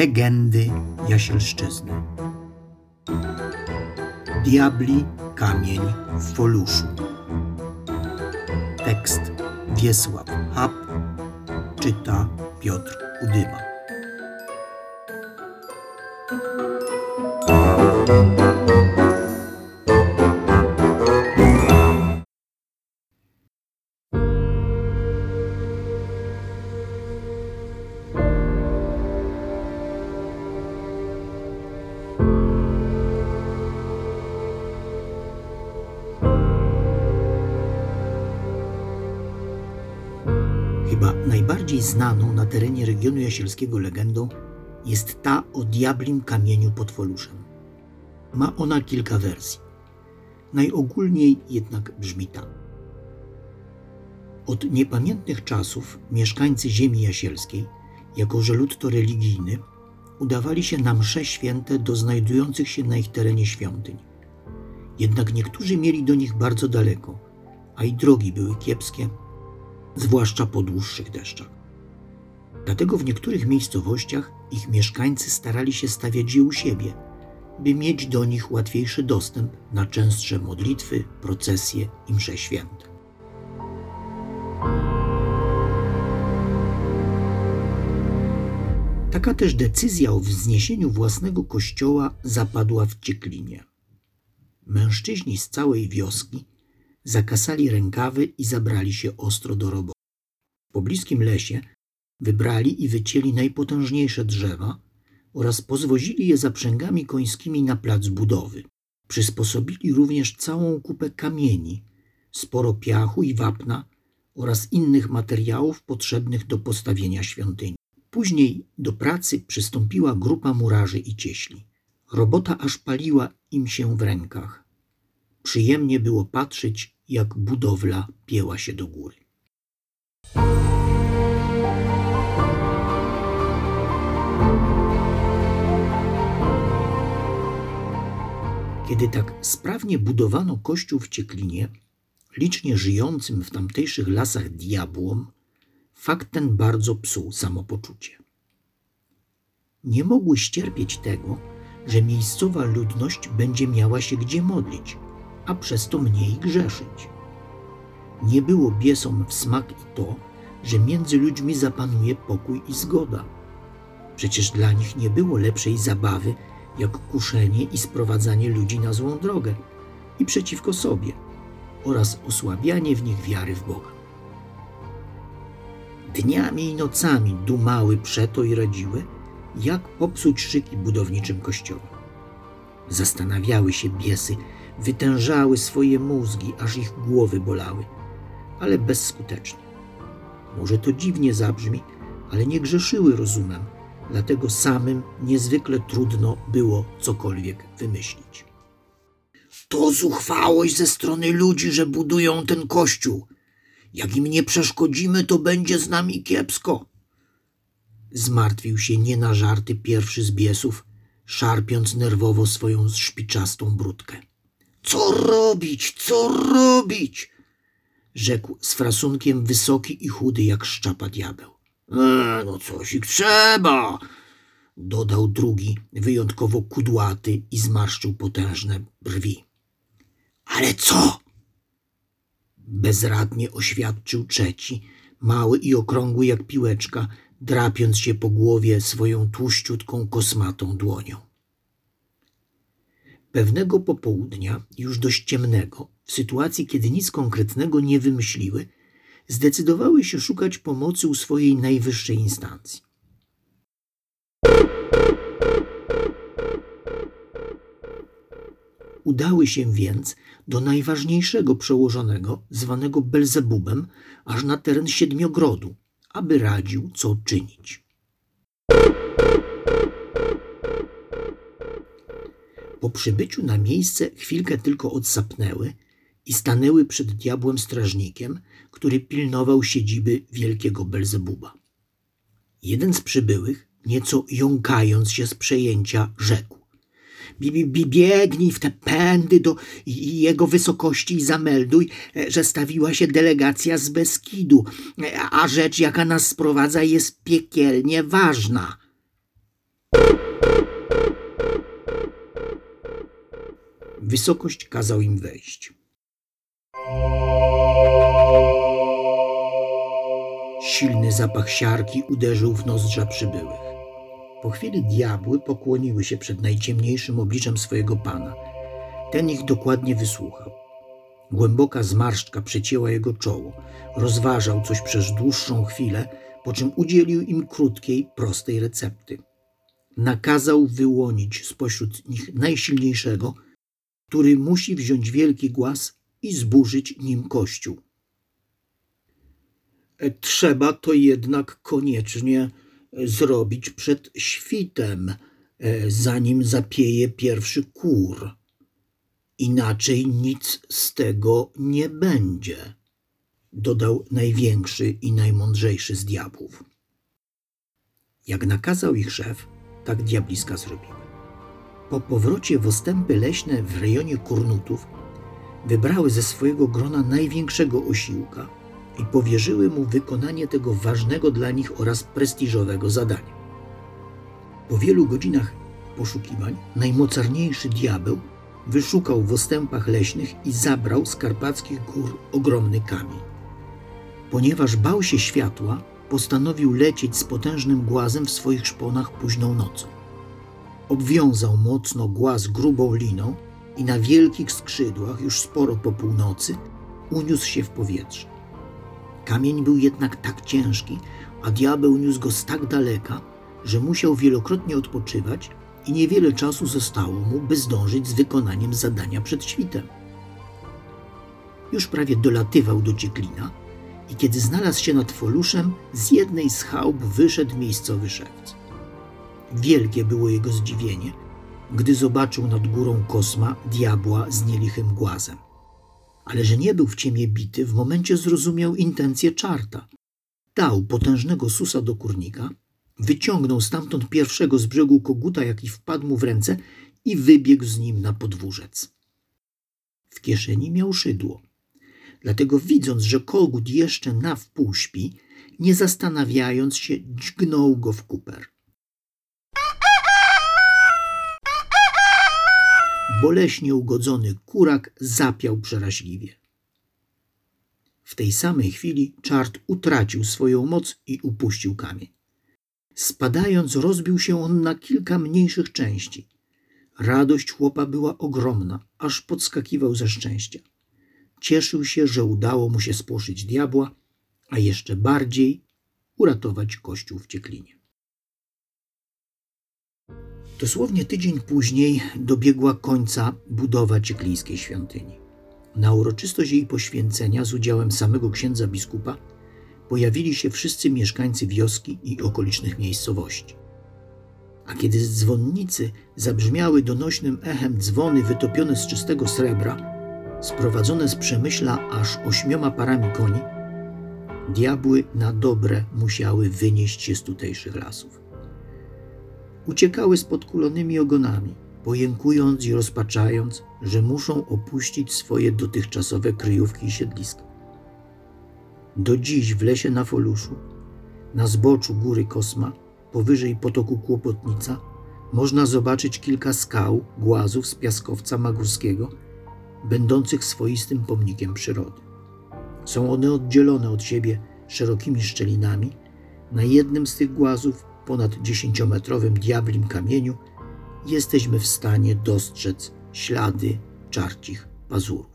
Legendy Jasielszczyzny. Diabli kamień w Foluszu. Tekst Wiesław Hap, czyta Piotr Udyma. Chyba najbardziej znaną na terenie regionu jasielskiego legendą jest ta o diablim kamieniu pod Foluszem. Ma ona kilka wersji. Najogólniej jednak brzmi tak. Od niepamiętnych czasów mieszkańcy ziemi jasielskiej, jako że lud to religijny, udawali się na msze święte do znajdujących się na ich terenie świątyń. Jednak niektórzy mieli do nich bardzo daleko, a i drogi były kiepskie, zwłaszcza po dłuższych deszczach. Dlatego w niektórych miejscowościach ich mieszkańcy starali się stawiać je u siebie, by mieć do nich łatwiejszy dostęp na częstsze modlitwy, procesje i msze święte. Taka też decyzja o wzniesieniu własnego kościoła zapadła w Cieklinie. Mężczyźni z całej wioski zakasali rękawy i zabrali się ostro do roboty. W pobliskim lesie wybrali i wycięli najpotężniejsze drzewa oraz pozwozili je zaprzęgami końskimi na plac budowy. Przysposobili również całą kupę kamieni, sporo piachu i wapna oraz innych materiałów potrzebnych do postawienia świątyni. Później do pracy przystąpiła grupa murarzy i cieśli. Robota aż paliła im się w rękach. Przyjemnie było patrzeć, jak budowla pięła się do góry. Kiedy tak sprawnie budowano kościół w Cieklinie, licznie żyjącym w tamtejszych lasach diabłom, fakt ten bardzo psuł samopoczucie. Nie mogły ścierpieć tego, że miejscowa ludność będzie miała się gdzie modlić, a przez to mniej grzeszyć. Nie było biesom w smak i to, że między ludźmi zapanuje pokój i zgoda. Przecież dla nich nie było lepszej zabawy, jak kuszenie i sprowadzanie ludzi na złą drogę i przeciwko sobie oraz osłabianie w nich wiary w Boga. Dniami i nocami dumały przeto i radziły, jak popsuć szyki budowniczym kościoła. Zastanawiały się biesy, wytężały swoje mózgi, aż ich głowy bolały, ale bezskutecznie. Może to dziwnie zabrzmi, ale nie grzeszyły rozumem, dlatego samym niezwykle trudno było cokolwiek wymyślić. To zuchwałość ze strony ludzi, że budują ten kościół. Jak im nie przeszkodzimy, to będzie z nami kiepsko. Zmartwił się nie na żarty pierwszy z biesów, szarpiąc nerwowo swoją szpiczastą brudkę. Co robić, co robić? Rzekł z frasunkiem wysoki i chudy jak szczapa diabeł. No coś ich trzeba, dodał drugi, wyjątkowo kudłaty i zmarszczył potężne brwi. Ale co? Bezradnie oświadczył trzeci, mały i okrągły jak piłeczka, drapiąc się po głowie swoją tłuściutką, kosmatą dłonią. Pewnego popołudnia, już dość ciemnego, w sytuacji, kiedy nic konkretnego nie wymyśliły, zdecydowały się szukać pomocy u swojej najwyższej instancji. Udały się więc do najważniejszego przełożonego, zwanego Belzebubem, aż na teren Siedmiogrodu, aby radził, co czynić. Po przybyciu na miejsce chwilkę tylko odsapnęły i stanęły przed diabłem strażnikiem, który pilnował siedziby wielkiego Belzebuba. Jeden z przybyłych, nieco jąkając się z przejęcia, rzekł: Biegnij w te pędy do jego wysokości i zamelduj, że stawiła się delegacja z Beskidu, a rzecz, jaka nas sprowadza, jest piekielnie ważna. wysokość kazał im wejść. Silny zapach siarki uderzył w nozdrza przybyłych. Po chwili diabły pokłoniły się przed najciemniejszym obliczem swojego pana. Ten ich dokładnie wysłuchał. Głęboka zmarszczka przecięła jego czoło. Rozważał coś przez dłuższą chwilę, po czym udzielił im krótkiej, prostej recepty. Nakazał wyłonić spośród nich najsilniejszego, który musi wziąć wielki głaz i zburzyć nim kościół. Trzeba to jednak koniecznie zrobić przed świtem, zanim zapieje pierwszy kur. Inaczej nic z tego nie będzie, dodał największy i najmądrzejszy z diabłów. Jak nakazał ich szef, tak diabliska zrobiły. Po powrocie w ostępy leśne w rejonie Kurnutów wybrały ze swojego grona największego osiłka i powierzyły mu wykonanie tego ważnego dla nich oraz prestiżowego zadania. Po wielu godzinach poszukiwań najmocarniejszy diabeł wyszukał w ostępach leśnych i zabrał z karpackich gór ogromny kamień. Ponieważ bał się światła, postanowił lecieć z potężnym głazem w swoich szponach późną nocą. Obwiązał mocno głaz grubą liną i na wielkich skrzydłach, już sporo po północy, uniósł się w powietrze. Kamień był jednak tak ciężki, a diabeł niósł go z tak daleka, że musiał wielokrotnie odpoczywać i niewiele czasu zostało mu, by zdążyć z wykonaniem zadania przed świtem. Już prawie dolatywał do Cieklina i kiedy znalazł się nad Foluszem, z jednej z chałup wyszedł miejscowy szewc. Wielkie było jego zdziwienie, gdy zobaczył nad górą Kosma diabła z nielichym głazem. Ale że nie był w ciemię bity, w momencie zrozumiał intencję czarta. Dał potężnego susa do kurnika, wyciągnął stamtąd pierwszego z brzegu koguta, jaki wpadł mu w ręce i wybiegł z nim na podwórzec. W kieszeni miał szydło. Dlatego widząc, że kogut jeszcze na wpół śpi, nie zastanawiając się, dźgnął go w kuper. Boleśnie ugodzony kurak zapiał przeraźliwie. W tej samej chwili czart utracił swoją moc i upuścił kamień. Spadając, rozbił się on na kilka mniejszych części. Radość chłopa była ogromna, aż podskakiwał ze szczęścia. Cieszył się, że udało mu się spłoszyć diabła, a jeszcze bardziej uratować kościół w Cieklinie. Dosłownie tydzień później dobiegła końca budowa cieklińskiej świątyni. Na uroczystość jej poświęcenia z udziałem samego księdza biskupa pojawili się wszyscy mieszkańcy wioski i okolicznych miejscowości. A kiedy z dzwonnicy zabrzmiały donośnym echem dzwony wytopione z czystego srebra, sprowadzone z Przemyśla aż 8 parami koni, diabły na dobre musiały wynieść się z tutejszych lasów. Uciekały z podkulonymi ogonami, pojękując i rozpaczając, że muszą opuścić swoje dotychczasowe kryjówki i siedliska. Do dziś w lesie na Foluszu, na zboczu góry Kosma, powyżej potoku Kłopotnica, można zobaczyć kilka skał, głazów z piaskowca magórskiego, będących swoistym pomnikiem przyrody. Są one oddzielone od siebie szerokimi szczelinami. Na jednym z tych głazów, ponad 10-metrowym diablim kamieniu, jesteśmy w stanie dostrzec ślady czarcich pazurów.